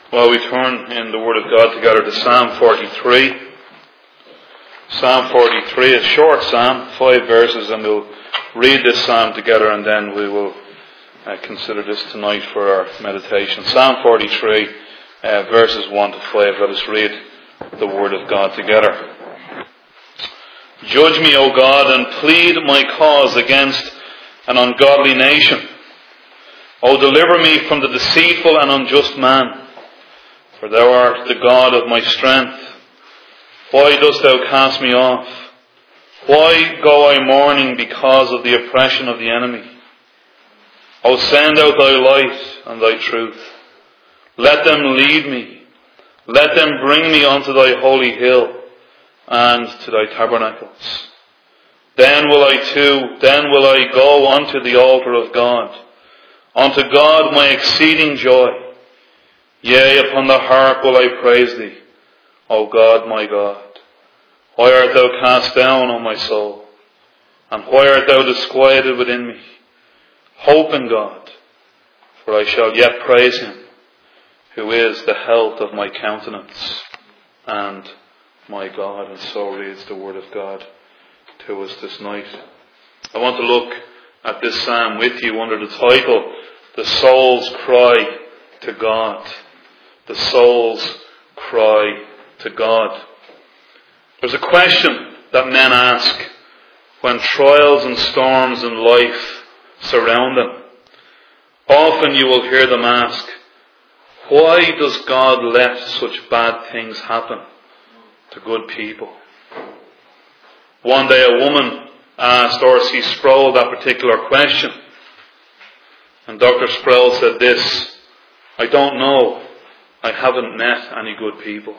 Well, we turn in the Word of God together to Psalm 43. Psalm 43 is a short psalm, 5 verses, and we'll read this psalm together and then we will consider this tonight for our meditation. Psalm 43, verses 1 to 5. Let us read the Word of God together. Judge me, O God, and plead my cause against an ungodly nation. O deliver me from the deceitful and unjust man. For thou art the God of my strength. Why dost thou cast me off? Why go I mourning because of the oppression of the enemy? O send out thy light and thy truth. Let them lead me. Let them bring me unto thy holy hill and to thy tabernacles. Then will I go unto the altar of God, unto God my exceeding joy. Yea, upon the harp will I praise thee, O God my God. Why art thou cast down, O my soul? And why art thou disquieted within me? Hope in God, for I shall yet praise him, who is the health of my countenance and my God. And so reads the Word of God to us this night. I want to look at this psalm with you under the title, The Soul's Cry to God. The soul's cry to God. There's a question that men ask when trials and storms in life surround them. Often you will hear them ask, why does God let such bad things happen to good people? One day a woman asked R.C. Sproul that particular question. And Dr. Sproul said this, I don't know. I haven't met any good people.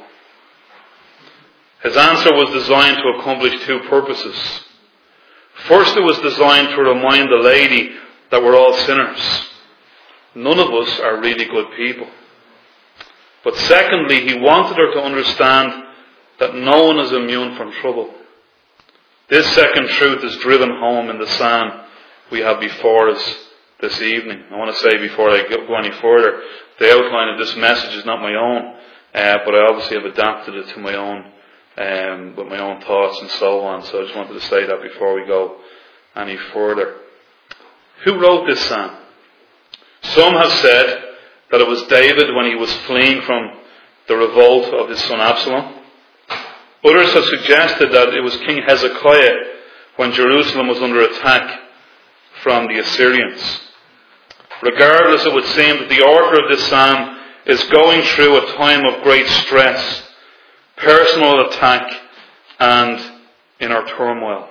His answer was designed to accomplish two purposes. First, it was designed to remind the lady that we're all sinners. None of us are really good people. But secondly, he wanted her to understand that no one is immune from trouble. This second truth is driven home in the psalm we have before us this evening. I want to say before I go any further, the outline of this message is not my own, but I obviously have adapted it to my own, with my own thoughts and so on. So I just wanted to say that before we go any further. Who wrote this psalm? Some have said that it was David when he was fleeing from the revolt of his son Absalom. Others have suggested that it was King Hezekiah when Jerusalem was under attack from the Assyrians. Regardless, it would seem that the author of this psalm is going through a time of great stress, personal attack, and inner turmoil.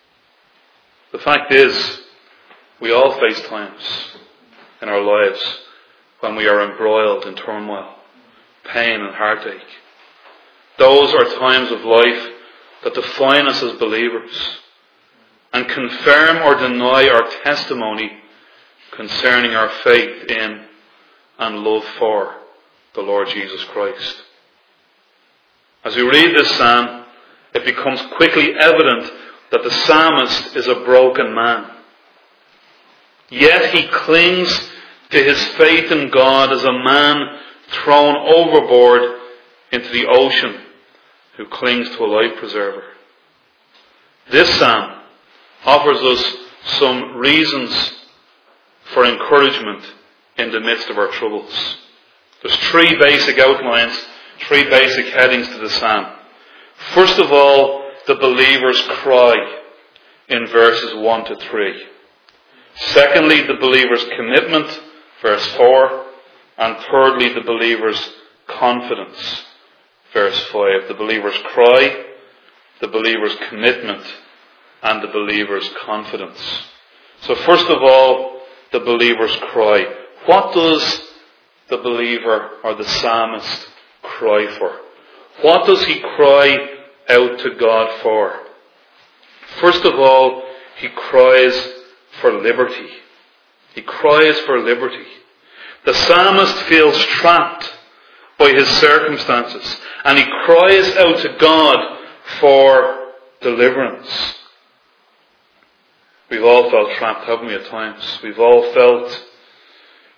The fact is, we all face times in our lives when we are embroiled in turmoil, pain and heartache. Those are times of life that define us as believers and confirm or deny our testimony concerning our faith in and love for the Lord Jesus Christ. As we read this psalm, it becomes quickly evident that the psalmist is a broken man. Yet he clings to his faith in God as a man thrown overboard into the ocean who clings to a life preserver. This psalm offers us some reasons for encouragement in the midst of our troubles. There's three basic outlines, three basic headings to the psalm. First of all, the believer's cry in verses 1 to 3. Secondly, the believer's commitment, verse 4. And thirdly, the believer's confidence, verse 5. The believer's cry, the believer's commitment, and the believer's confidence. So first of all, the believer's cry. What does the believer or the psalmist cry for? What does he cry out to God for? First of all, he cries for liberty. He cries for liberty. The psalmist feels trapped by his circumstances, and he cries out to God for deliverance. We've all felt trapped, haven't we, at times? We've all felt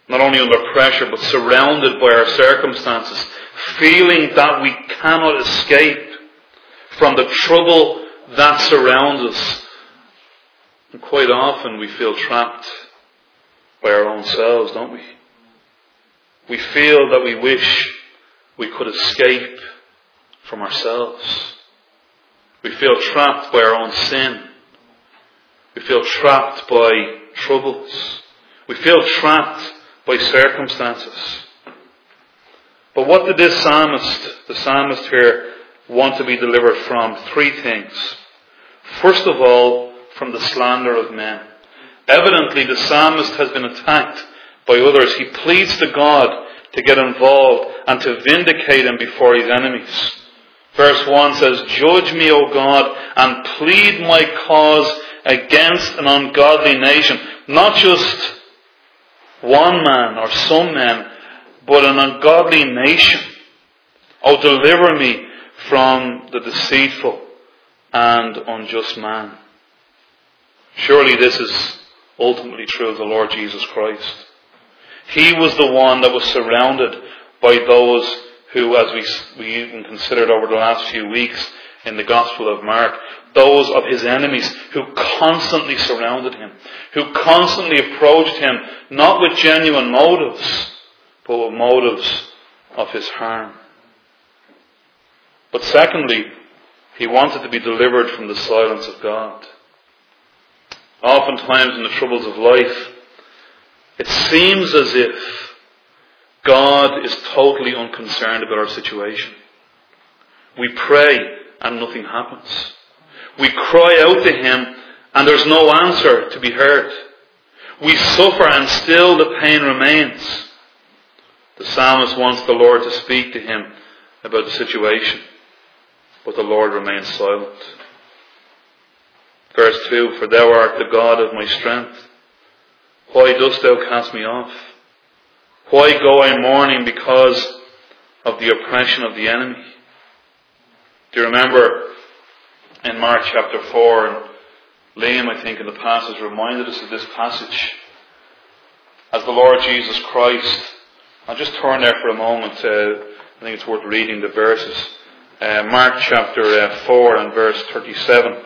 not only under pressure, but surrounded by our circumstances, feeling that we cannot escape from the trouble that surrounds us. And quite often we feel trapped by our own selves, don't we? We feel that we wish we could escape from ourselves. We feel trapped by our own sin. We feel trapped by troubles. We feel trapped by circumstances. But what did the psalmist here, want to be delivered from? 3 things. First of all, from the slander of men. Evidently, the psalmist has been attacked by others. He pleads to God to get involved and to vindicate him before his enemies. Verse 1 says, "Judge me, O God, and plead my cause against an ungodly nation." Not just one man or some men, but an ungodly nation. "O deliver me from the deceitful and unjust man." Surely this is ultimately true of the Lord Jesus Christ. He was the one that was surrounded by those who, as we even considered over the last few weeks in the Gospel of Mark, those of his enemies who constantly surrounded him, who constantly approached him, not with genuine motives, but with motives of his harm. But secondly, he wanted to be delivered from the silence of God. Oftentimes in the troubles of life, it seems as if God is totally unconcerned about our situation. We pray and nothing happens. We cry out to him and there's no answer to be heard. We suffer and still the pain remains. The psalmist wants the Lord to speak to him about the situation, but the Lord remains silent. Verse 2, "For thou art the God of my strength. Why dost thou cast me off? Why go I mourning because of the oppression of the enemy?" Do you remember in Mark chapter 4, and Liam, I think, in the passage reminded us of this passage. As the Lord Jesus Christ, I'll just turn there for a moment. I think it's worth reading the verses. Mark chapter 4 and verse 37.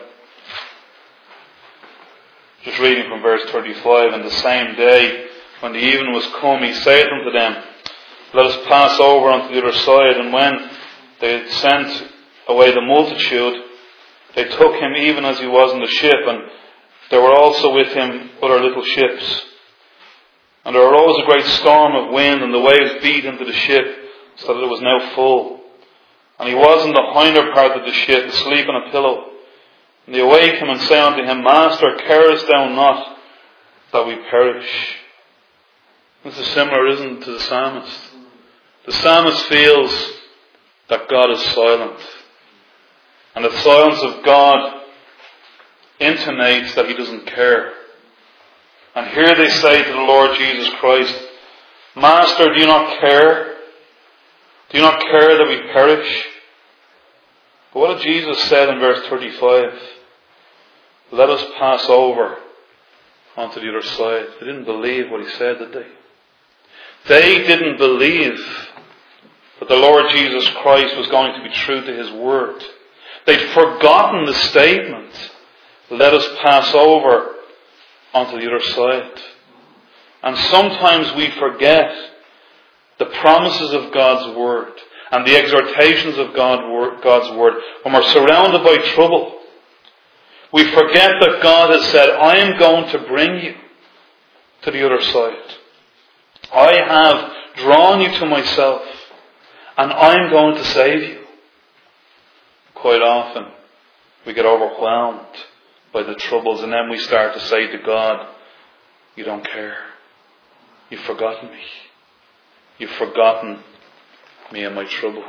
Just reading from verse 35. "And the same day, when the evening was come, he saith unto them, Let us pass over unto the other side. And when they had sent away the multitude, they took him even as he was in the ship, and there were also with him other little ships. And there arose a great storm of wind, and the waves beat into the ship, so that it was now full. And he was in the hinder part of the ship, asleep on a pillow. And they awake him and say unto him, Master, carest thou not that we perish?" This is similar, isn't it, to the psalmist? The psalmist feels that God is silent. And the silence of God intimates that he doesn't care. And here they say to the Lord Jesus Christ, Master, do you not care? Do you not care that we perish? But what did Jesus say in verse 35? Let us pass over onto the other side. They didn't believe what he said, did they? They didn't believe that the Lord Jesus Christ was going to be true to his word. They'd forgotten the statement, let us pass over onto the other side. And sometimes we forget the promises of God's word and the exhortations of God's word when we're surrounded by trouble. We forget that God has said, I am going to bring you to the other side. I have drawn you to myself, and I'm going to save you. Quite often, we get overwhelmed by the troubles, and then we start to say to God, you don't care. You've forgotten me. You've forgotten me and my trouble.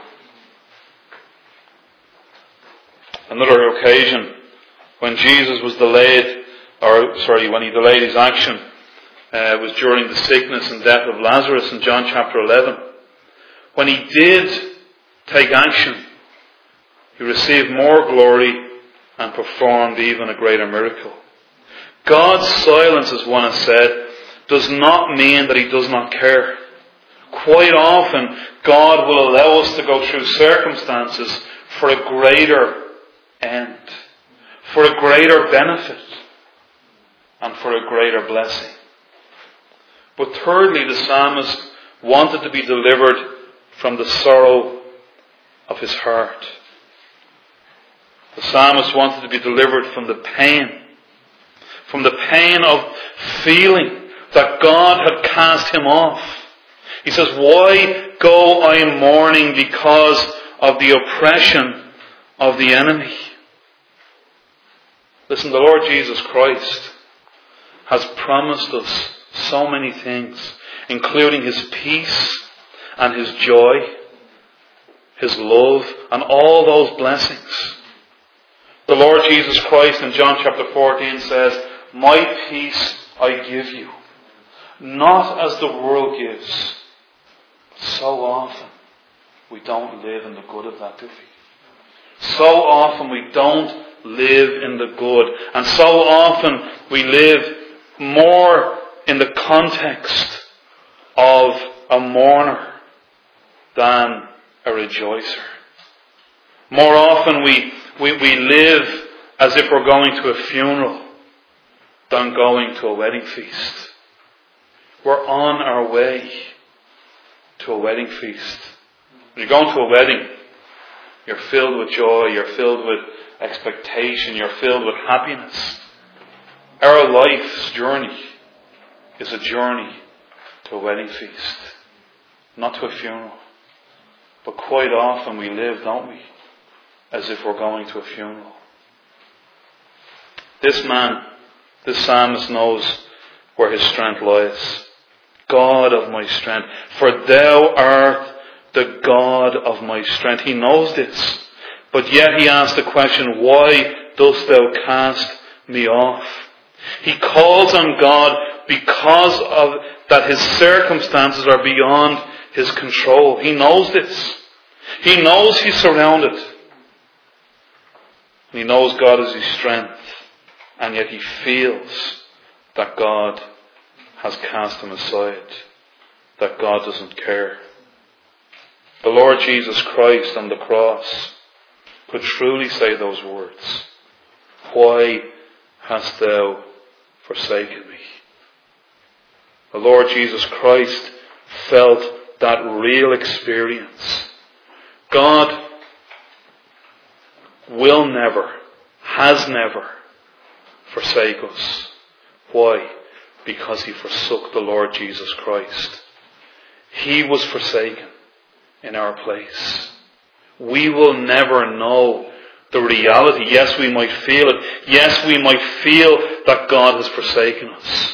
Another occasion, when Jesus was when he delayed his action, was during the sickness and death of Lazarus in John chapter 11. When he did take action, he received more glory and performed even a greater miracle. God's silence, as one has said, does not mean that He does not care. Quite often, God will allow us to go through circumstances for a greater end, for a greater benefit, and for a greater blessing. But thirdly, the psalmist wanted to be delivered from the sorrow of his heart. The psalmist wanted to be delivered from the pain of feeling that God had cast him off. He says, why go I mourning because of the oppression of the enemy? Listen, the Lord Jesus Christ has promised us so many things, including His peace and His joy, His love, and all those blessings. The Lord Jesus Christ in John chapter 14 says, my peace I give you, not as the world gives. So often we don't live in the good of that, do we? So often we don't live in the good. And so often we live more in the context of a mourner than a rejoicer. More often we live as if we're going to a funeral than going to a wedding feast. We're on our way to a wedding feast. When you're going to a wedding, you're filled with joy, you're filled with expectation, you're filled with happiness. Our life's journey is a journey to a wedding feast, not to a funeral. But quite often we live, don't we, as if we're going to a funeral. This man, this psalmist knows where his strength lies. God of my strength, for thou art the God of my strength. He knows this. But yet he asks the question, why dost thou cast me off? He calls on God because of that his circumstances are beyond his control. He knows this. He knows he's surrounded. He knows God is his strength. And yet he feels that God has cast him aside. That God doesn't care. The Lord Jesus Christ on the cross could truly say those words. Why hast thou forsaken me? The Lord Jesus Christ felt that real experience. God will never, has never forsake us. Why? Because he forsook the Lord Jesus Christ. He was forsaken in our place. We will never know the reality. Yes, we might feel it. Yes, we might feel that God has forsaken us.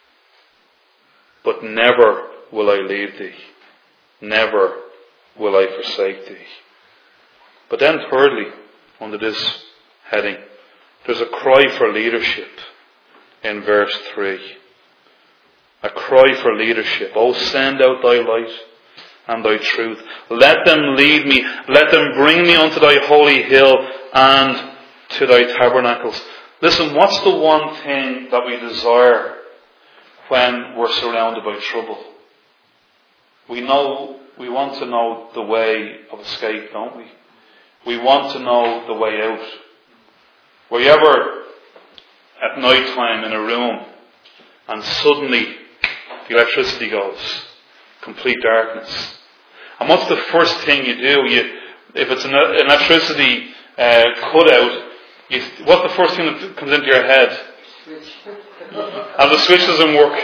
But never will I leave thee. Never will I forsake thee. But then thirdly, under this heading, there's a cry for leadership in verse 3. A cry for leadership. Oh, send out thy light and thy truth. Let them lead me. Let them bring me unto thy holy hill and to thy tabernacles. Listen, what's the one thing that we desire when we're surrounded by trouble? We want to know the way of escape, don't we? We want to know the way out. Were you ever at night time in a room and suddenly the electricity goes? Complete darkness. And what's the first thing you do? If it's an electricity cutout, what's the first thing that comes into your head? And the switch doesn't work.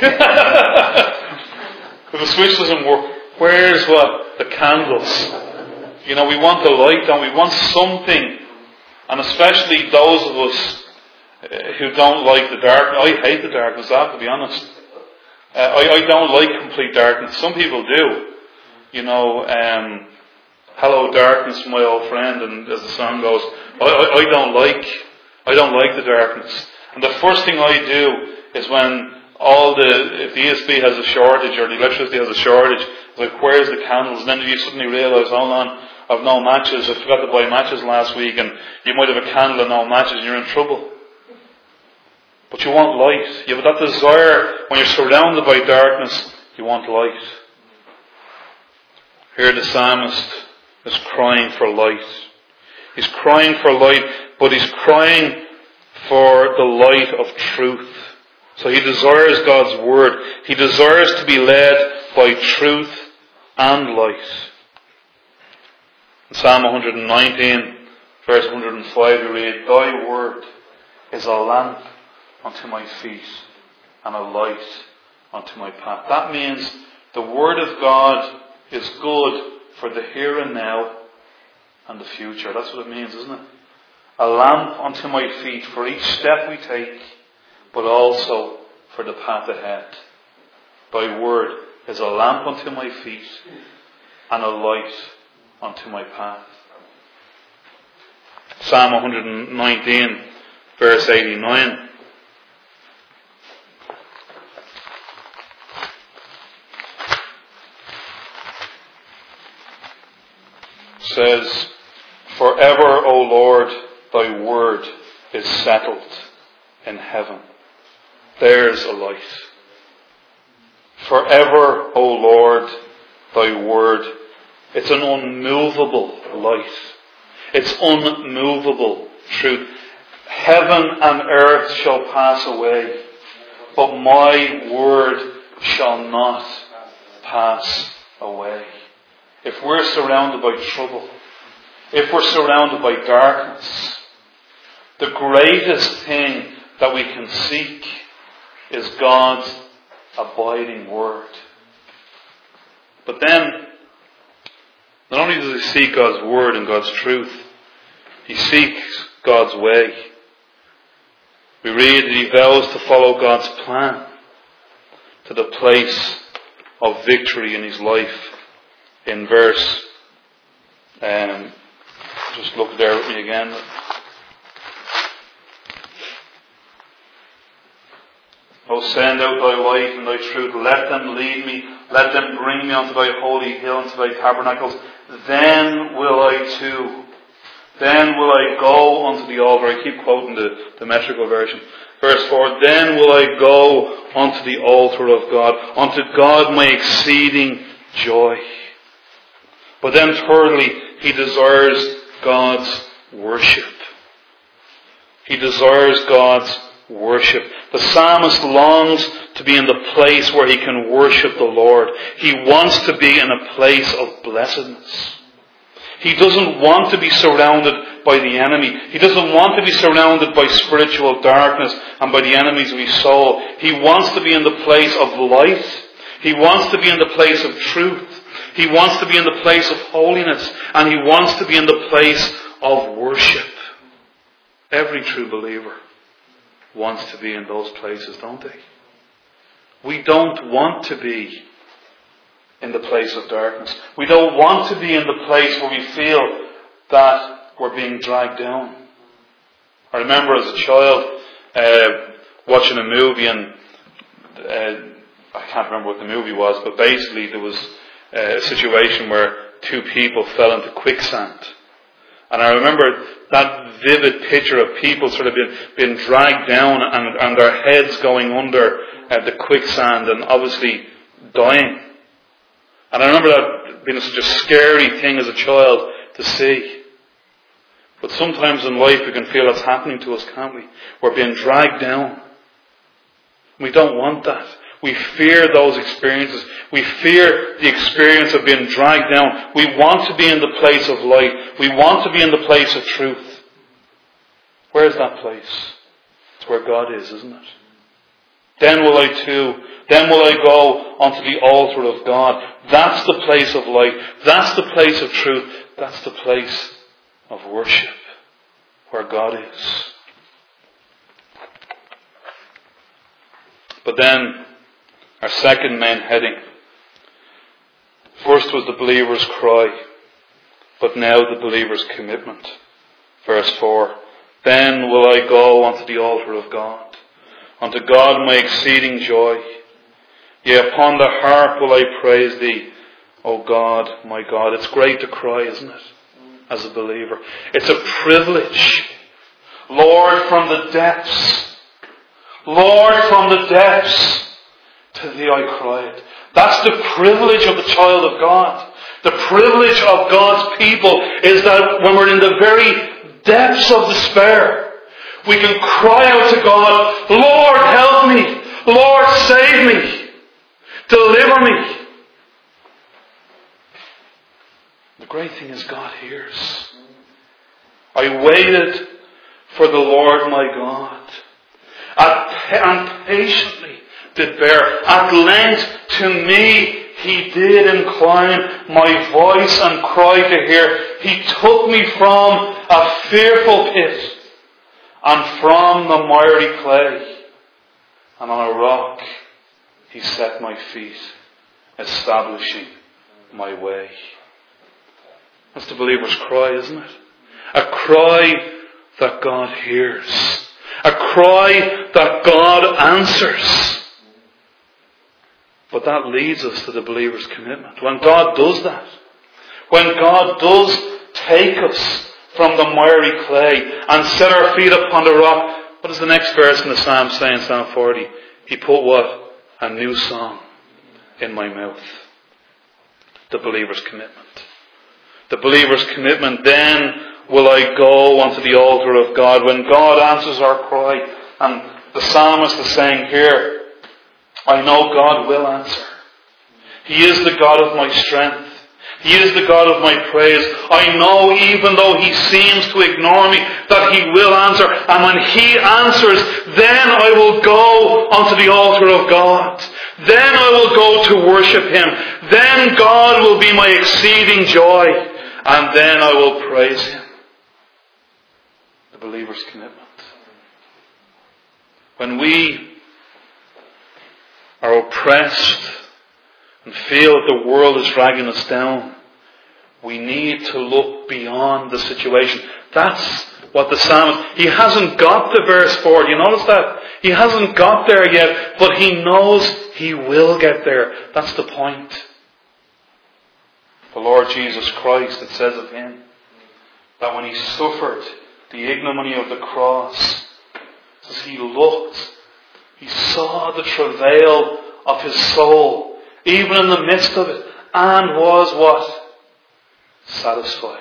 If the switch doesn't work, where's what? The candles. You know, we want the light, don't we? We want something. And especially those of us who don't like the darkness. I hate the darkness, I have to be honest. I don't like complete darkness. Some people do. You know, hello darkness, my old friend, and as the song goes, I don't like the darkness. And the first thing I do is when if the ESB has a shortage or the electricity has a shortage, it's like, where's the candles? And then you suddenly realise, hold on, I've no matches, I forgot to buy matches last week, and you might have a candle and no matches and you're in trouble. But you want light. You have that desire when you're surrounded by darkness, you want light. Here the psalmist is crying for light. He's crying for light, but he's crying for the light of truth. So he desires God's word. He desires to be led by truth and light. In Psalm 119, verse 105, we read, Thy word is a lamp unto my feet and a light unto my path. That means the word of God is good for the here and now and the future. That's what it means, isn't it? A lamp unto my feet for each step we take, but also for the path ahead. Thy word is a lamp unto my feet and a light unto my path. Psalm 119, verse 89. Says, Forever, O Lord, thy word is settled in heaven. There's a light. Forever, O Lord, thy word. It's an unmovable light. It's unmovable truth. Heaven and earth shall pass away, but my word shall not pass away. If we're surrounded by trouble, if we're surrounded by darkness, the greatest thing that we can seek is God's abiding word. But then, not only does he seek God's word and God's truth, he seeks God's way. We read that he vows to follow God's plan to the place of victory in his life. In verse, just look there with me again. O send out thy light and thy truth. Let them lead me. Let them bring me unto thy holy hill, unto thy tabernacles. Then will I go unto the altar. I keep quoting the metrical version. Verse 4, Then will I go unto the altar of God, unto God my exceeding joy. But then thirdly, he desires God's worship. He desires God's worship. The psalmist longs to be in the place where he can worship the Lord. He wants to be in a place of blessedness. He doesn't want to be surrounded by the enemy. He doesn't want to be surrounded by spiritual darkness and by the enemies of his soul. He wants to be in the place of light. He wants to be in the place of truth. He wants to be in the place of holiness. And he wants to be in the place of worship. Every true believer wants to be in those places, don't they? We don't want to be in the place of darkness. We don't want to be in the place where we feel that we're being dragged down. I remember as a child watching a movie, and I can't remember what the movie was, but basically there was a situation where two people fell into quicksand. And I remember that vivid picture of people sort of being dragged down and their heads going under the quicksand and obviously dying. And I remember that being such a scary thing as a child to see. But sometimes in life we can feel that's happening to us, can't we? We're being dragged down. We don't want that. We fear those experiences. We fear the experience of being dragged down. We want to be in the place of light. We want to be in the place of truth. Where's that place? It's where God is, isn't it? Then will I go unto the altar of God. That's the place of light. That's the place of truth. That's the place of worship, where God is. But then, our second main heading. First was the believer's cry, but now the believer's commitment. Verse 4. Then will I go unto the altar of God, unto God my exceeding joy. Yea, upon the harp will I praise thee, O God, my God. It's great to cry, isn't it? As a believer. It's a privilege. Lord, from the depths, Lord, from the depths to thee I cried. That's the privilege of the child of God. The privilege of God's people is that when we're in the very depths of despair, we can cry out to God, Lord, help me. Lord, save me. Deliver me. The great thing is God hears. I waited for the Lord my God, and patiently did bear. At length to me he did incline my voice and cry to hear. He took me from a fearful pit and from the miry clay, and on a rock he set my feet, establishing my way. That's the believer's cry, isn't it? A cry that God hears. A cry that God answers. But that leads us to the believer's commitment. When God does that, when God does take us from the miry clay and set our feet upon the rock, what does the next verse in the Psalm say in Psalm 40? He put what? A new song in my mouth. The believer's commitment. The believer's commitment, then will I go onto the altar of God. When God answers our cry, and the psalmist is saying here, I know God will answer. He is the God of my strength. He is the God of my praise. I know even though He seems to ignore me, that He will answer. And when He answers, then I will go onto the altar of God. Then I will go to worship Him. Then God will be my exceeding joy. And then I will praise Him. The believer's commitment. When we are oppressed and feel that the world is dragging us down, we need to look beyond the situation. That's what the psalmist, he hasn't got to verse 4. Do you notice that? He hasn't got there yet, but he knows he will get there. That's the point. The Lord Jesus Christ, it says of Him, that when He suffered the ignominy of the cross, it says He looked, He saw the travail of His soul, even in the midst of it, and was what? Satisfied.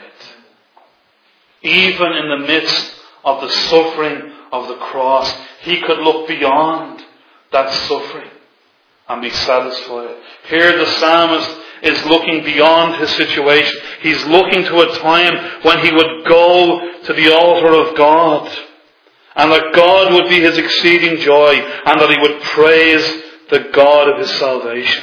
Even in the midst of the suffering of the cross, He could look beyond that suffering and be satisfied. Here the psalmist is looking beyond his situation. He's looking to a time when he would go to the altar of God, and that God would be his exceeding joy, and that he would praise the God of his salvation.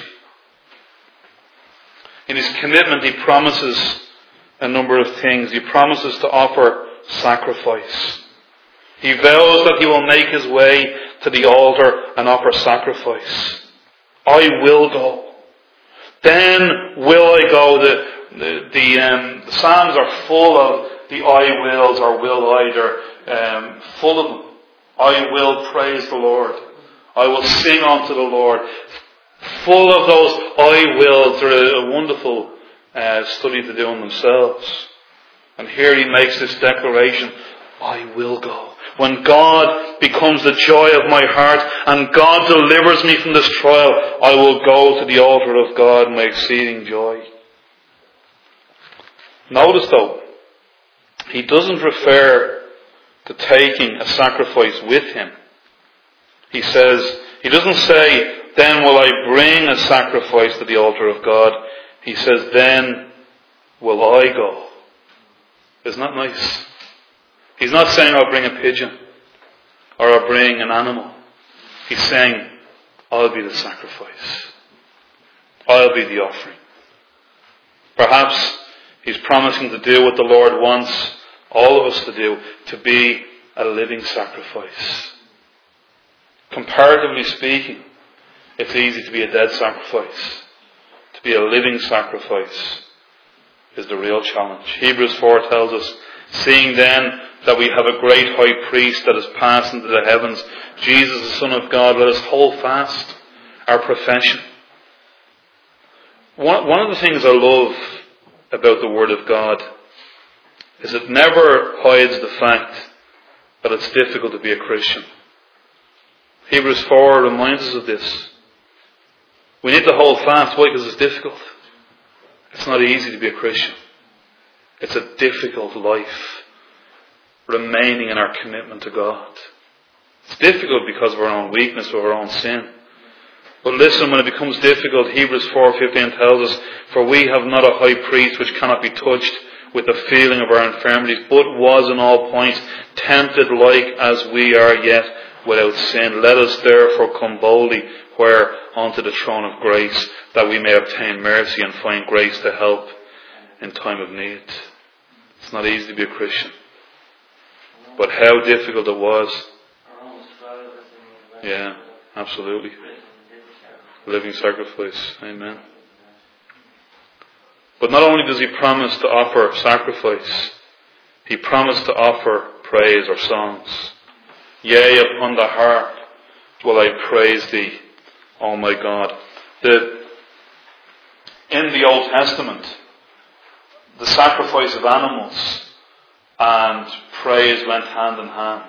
In his commitment, he promises a number of things. He promises to offer sacrifice. He vows that he will make his way to the altar and offer sacrifice. I will go. Then will I go. The Psalms are full of the I wills or will I. They're full of them. I will praise the Lord. I will sing unto the Lord. Full of those I wills. They're a wonderful study to do on themselves. And here he makes this declaration, I will go. When God becomes the joy of my heart and God delivers me from this trial, I will go to the altar of God, my exceeding joy. Notice though, he doesn't refer to taking a sacrifice with him. He doesn't say, then will I bring a sacrifice to the altar of God. He says, then will I go. Isn't that nice? He's not saying I'll bring a pigeon or I'll bring an animal. He's saying I'll be the sacrifice. I'll be the offering. Perhaps he's promising to do what the Lord wants all of us to do, to be a living sacrifice. Comparatively speaking, it's easy to be a dead sacrifice. To be a living sacrifice is the real challenge. Hebrews 4 tells us, seeing then that we have a great high priest that has passed into the heavens, Jesus the Son of God, let us hold fast our profession. One of the things I love about the Word of God is it never hides the fact that it's difficult to be a Christian. Hebrews 4 reminds us of this. We need to hold fast. Why? Because it's difficult. It's not easy to be a Christian. It's a difficult life, remaining in our commitment to God. It's difficult because of our own weakness or our own sin. But listen, when it becomes difficult, Hebrews 4:15 tells us, "For we have not a high priest which cannot be touched with the feeling of our infirmities, but was in all points tempted like as we are, yet without sin. Let us therefore come boldly where unto the throne of grace, that we may obtain mercy and find grace to help in time of need." It's not easy to be a Christian. But how difficult it was. Yeah, absolutely. Living sacrifice. Amen. But not only does he promise to offer sacrifice, he promised to offer praise or songs. "Yea, upon the harp will I praise thee, O my God." In the Old Testament, the sacrifice of animals and praise went hand in hand.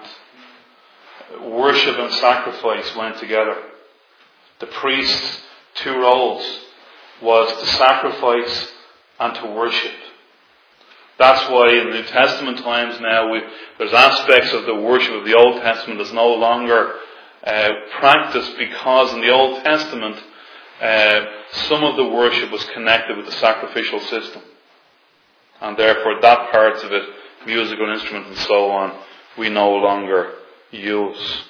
Worship and sacrifice went together. The priest's two roles was to sacrifice and to worship. That's why in the New Testament times now, there's aspects of the worship of the Old Testament that's no longer practiced, because in the Old Testament, some of the worship was connected with the sacrificial system. And therefore that part of it, musical instruments and so on, we no longer use.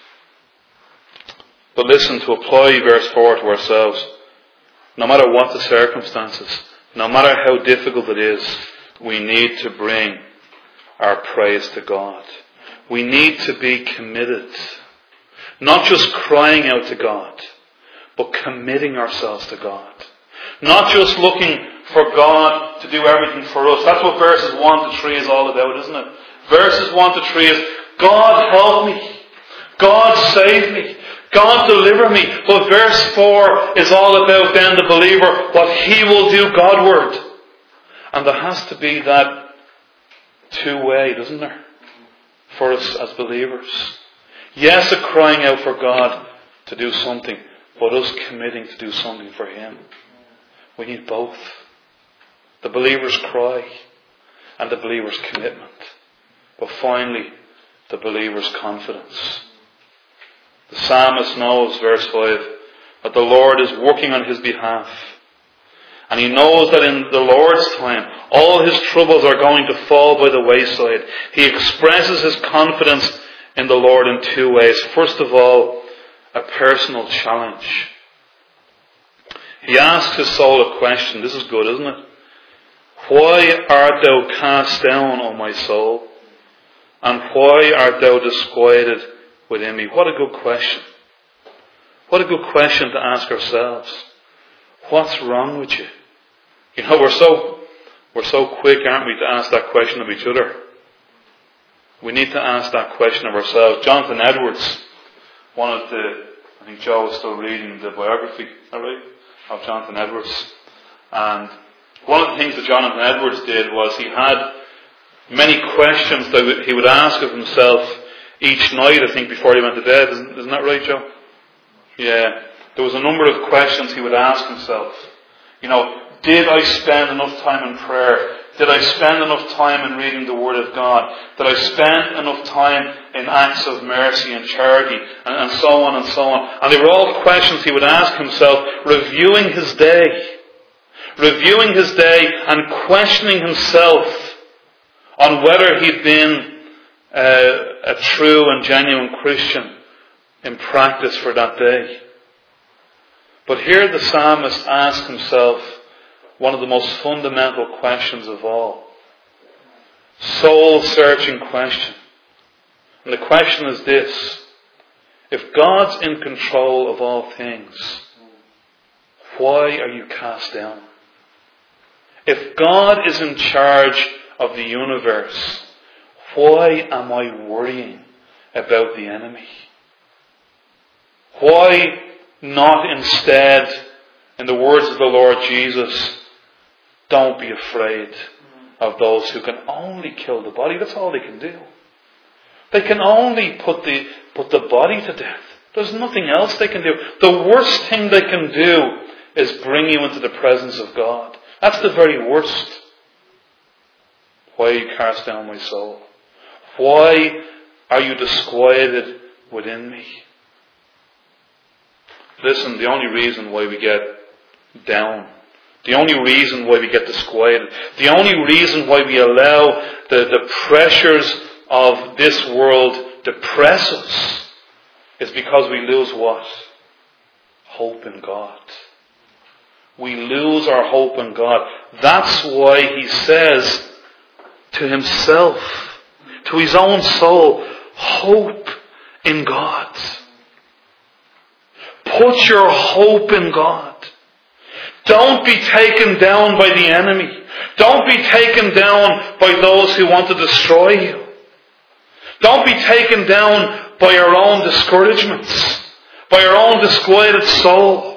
But listen, to apply verse 4 to ourselves, no matter what the circumstances, no matter how difficult it is, we need to bring our praise to God. We need to be committed. Not just crying out to God, but committing ourselves to God. Not just looking for God to do everything for us. That's what verses 1 to 3 is all about, isn't it? Verses 1 to 3 is, God help me. God save me. God deliver me. But verse 4 is all about then the believer, what he will do Godward. And there has to be that two-way, doesn't there? For us as believers. Yes, a crying out for God to do something, but us committing to do something for him. We need both. The believer's cry and the believer's commitment. But finally, the believer's confidence. The psalmist knows, verse 5, that the Lord is working on his behalf. And he knows that in the Lord's time, all his troubles are going to fall by the wayside. He expresses his confidence in the Lord in two ways. First of all, a personal challenge. He asks his soul a question. This is good, isn't it? Why art thou cast down, O my soul? And why art thou disquieted within me? What a good question. What a good question to ask ourselves. What's wrong with you? You know, we're so quick, aren't we, to ask that question of each other. We need to ask that question of ourselves. Jonathan Edwards, I think Joe was still reading the biography, is that right, of Jonathan Edwards. And one of the things that Jonathan Edwards did was he had many questions that he would ask of himself each night, I think, before he went to bed. Isn't that right, Joe? Yeah. There was a number of questions he would ask himself. You know, did I spend enough time in prayer? Did I spend enough time in reading the Word of God? Did I spend enough time in acts of mercy and charity? And so on and so on. And they were all questions he would ask himself, reviewing his day. Reviewing his day and questioning himself on whether he'd been a true and genuine Christian in practice for that day. But here the psalmist asks himself one of the most fundamental questions of all. Soul-searching question. And the question is this: if God's in control of all things, why are you cast down? If God is in charge of the universe, why am I worrying about the enemy? Why not instead, in the words of the Lord Jesus, don't be afraid of those who can only kill the body? That's all they can do. They can only put the body to death. There's nothing else they can do. The worst thing they can do is bring you into the presence of God. That's the very worst. Why are you cast down, my soul? Why are you disquieted within me? Listen, the only reason why we get down, the only reason why we get disquieted, the only reason why we allow the pressures of this world depress us is because we lose what? Hope in God. We lose our hope in God. That's why he says to himself, to his own soul, hope in God. Put your hope in God. Don't be taken down by the enemy. Don't be taken down by those who want to destroy you. Don't be taken down by your own discouragements, by your own disquieted soul.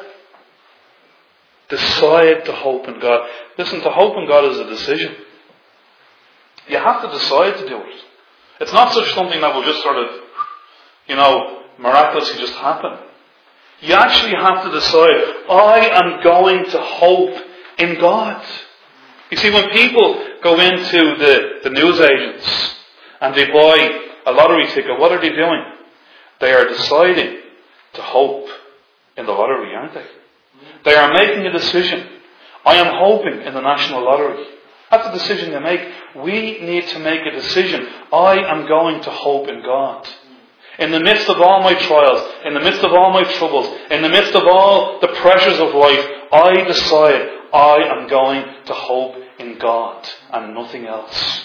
Decide to hope in God. Listen, to hope in God is a decision. You have to decide to do it. It's not such something that will just sort of, miraculously just happen. You actually have to decide, I am going to hope in God. You see, when people go into the newsagents and they buy a lottery ticket, what are they doing? They are deciding to hope in the lottery, aren't they? They are making a decision. I am hoping in the national lottery. That's a decision they make. We need to make a decision. I am going to hope in God. In the midst of all my trials, in the midst of all my troubles, in the midst of all the pressures of life, I decide I am going to hope in God and nothing else.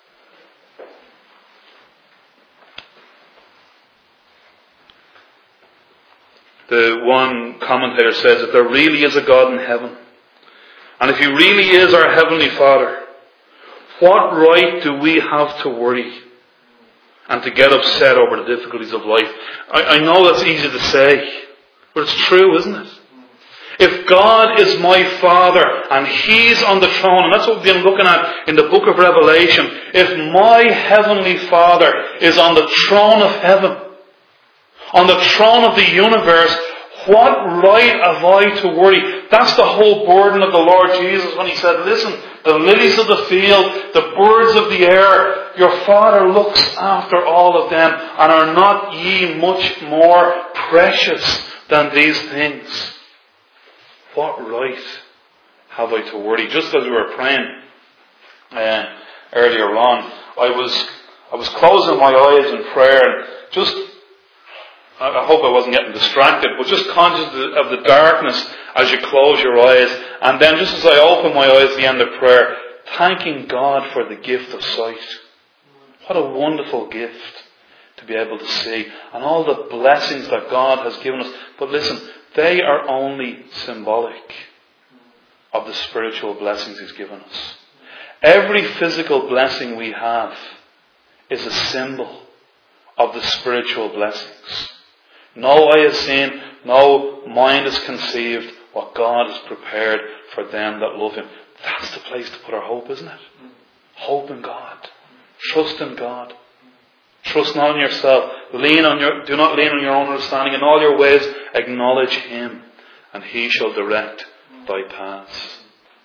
The one commentator says that there really is a God in heaven. And if He really is our Heavenly Father, what right do we have to worry and to get upset over the difficulties of life? I know that's easy to say, but it's true, isn't it? If God is my Father and He's on the throne, and that's what we've been looking at in the book of Revelation, if my Heavenly Father is on the throne of heaven, on the throne of the universe, what right have I to worry? That's the whole burden of the Lord Jesus when He said, listen, the lilies of the field, the birds of the air, your Father looks after all of them, and are not ye much more precious than these things? What right have I to worry? Just as we were praying earlier on, I was closing my eyes in prayer, and just, I hope I wasn't getting distracted, but just conscious of the darkness as you close your eyes. And then just as I open my eyes at the end of prayer, thanking God for the gift of sight. What a wonderful gift to be able to see. And all the blessings that God has given us. But listen, they are only symbolic of the spiritual blessings He's given us. Every physical blessing we have is a symbol of the spiritual blessings. No eye has seen, no mind has conceived what God has prepared for them that love Him. That's the place to put our hope, isn't it? Hope in God. Trust in God. Trust not in yourself. Do not lean on your own understanding. In all your ways acknowledge Him, and He shall direct thy paths.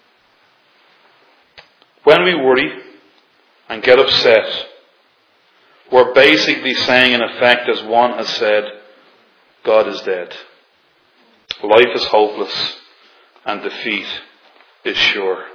When we worry and get upset, we're basically saying in effect, as one has said, God is dead. Life is hopeless and defeat is sure.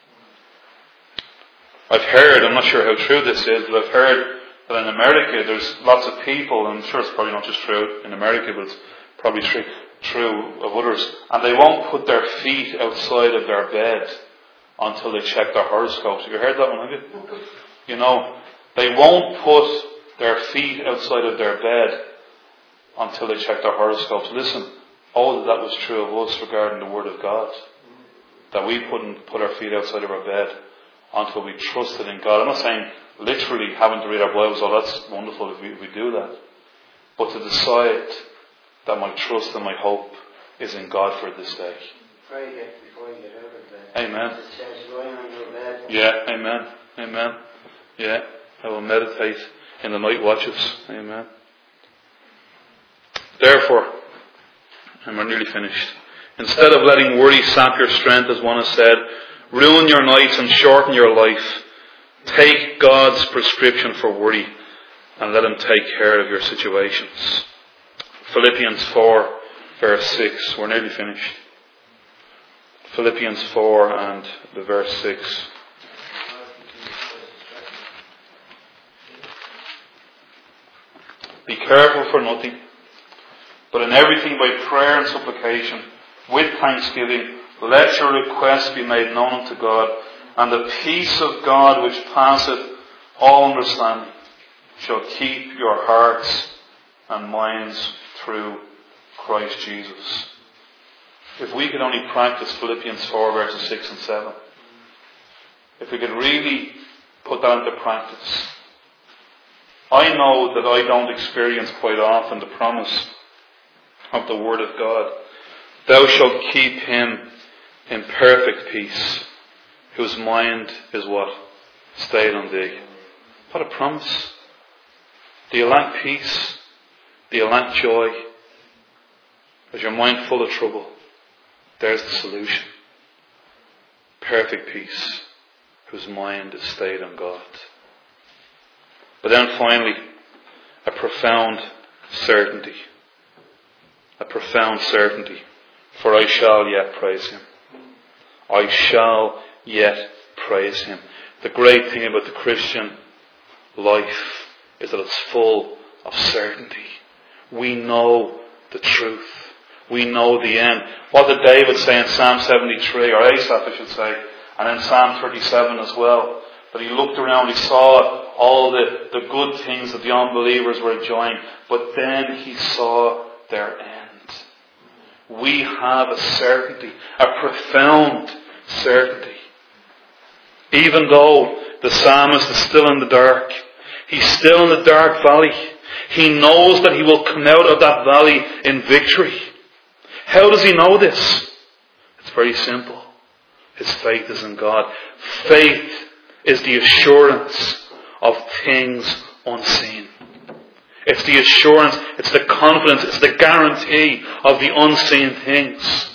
I've heard, I'm not sure how true this is, but I've heard that in America there's lots of people, and I'm sure it's probably not just true in America, but it's probably true of others, and they won't put their feet outside of their bed until they check their horoscopes. Have you heard that one, have you? You know, they won't put their feet outside of their bed until they check their horoscopes. Listen, all that was true of us regarding the Word of God. That we wouldn't put our feet outside of our bed until we trusted in God. I'm not saying literally having to read our Bibles, oh that's wonderful if we do that. But to decide that my trust and my hope is in God for this day. Pray before you get out of bed. Amen. It says lying on your bed. Yeah, amen. Amen. Yeah, I will meditate in the night watches. Amen. Therefore, and we're nearly finished, instead of letting worry sap your strength, as one has said, ruin your nights and shorten your life, take God's prescription for worry and let Him take care of your situations. Philippians 4 verse 6. We're nearly finished. Philippians 4 and the verse 6. Be careful for nothing, but in everything by prayer and supplication, with thanksgiving, let your requests be made known unto God, and the peace of God which passeth all understanding shall keep your hearts and minds through Christ Jesus. If we could only practice Philippians 4 verses 6 and 7, if we could really put that into practice, I know that I don't experience quite often the promise of the Word of God. Thou shalt keep him in perfect peace, whose mind is what? Stayed on thee. What a promise. Do you lack peace? Do you lack joy? Is your mind full of trouble? There's the solution. Perfect peace, whose mind is stayed on God. But then finally, a profound certainty. A profound certainty. For I shall yet praise Him. I shall yet praise Him. The great thing about the Christian life is that it's full of certainty. We know the truth. We know the end. What did David say in Psalm 73, or Asaph I should say, and in Psalm 37 as well? That he looked around, he saw all the good things that the unbelievers were enjoying, but then he saw their end. We have a certainty, a profound certainty. Even though the psalmist is still in the dark, he's still in the dark valley, he knows that he will come out of that valley in victory. How does he know this? It's very simple. His faith is in God. Faith is the assurance of things unseen. It's the assurance, it's the confidence, it's the guarantee of the unseen things.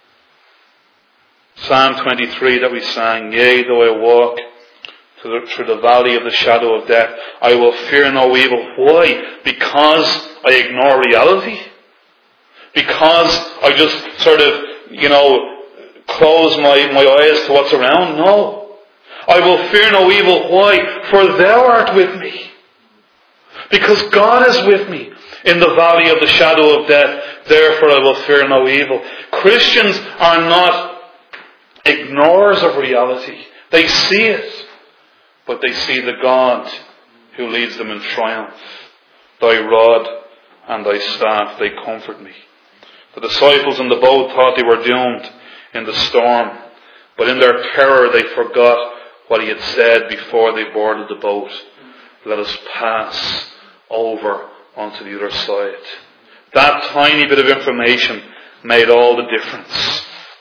Psalm 23 that we sang, yea, though I walk through the valley of the shadow of death, I will fear no evil. Why? Because I ignore reality? Because I just sort of, close my eyes to what's around? No. I will fear no evil. Why? For thou art with me. Because God is with me in the valley of the shadow of death. Therefore I will fear no evil. Christians are not ignorers of reality. They see it. But they see the God who leads them in triumph. Thy rod and thy staff, they comfort me. The disciples in the boat thought they were doomed in the storm. But in their terror they forgot what he had said before they boarded the boat. Let us pass over onto the other side. That tiny bit of information made all the difference.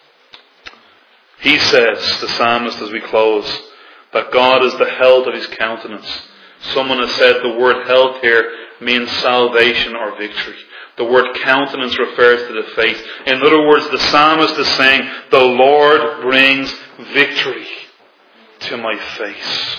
He says, the psalmist as we close, that God is the health of his countenance. Someone has said the word health here means salvation or victory. The word countenance refers to the face. In other words, the psalmist is saying, the Lord brings victory to my face.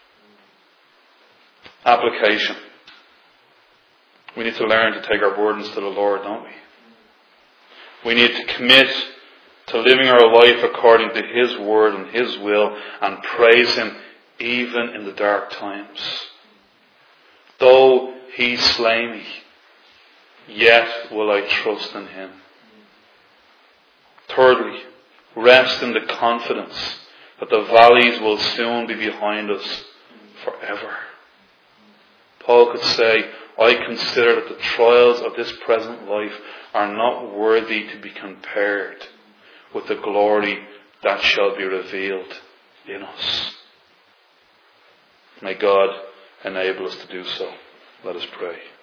Application. We need to learn to take our burdens to the Lord, don't we? We need to commit to living our life according to His word and His will and praise Him even in the dark times. Though He slay me, yet will I trust in Him. Thirdly, rest in the confidence that the valleys will soon be behind us forever. Paul could say, I consider that the trials of this present life are not worthy to be compared with the glory that shall be revealed in us. May God enable us to do so. Let us pray.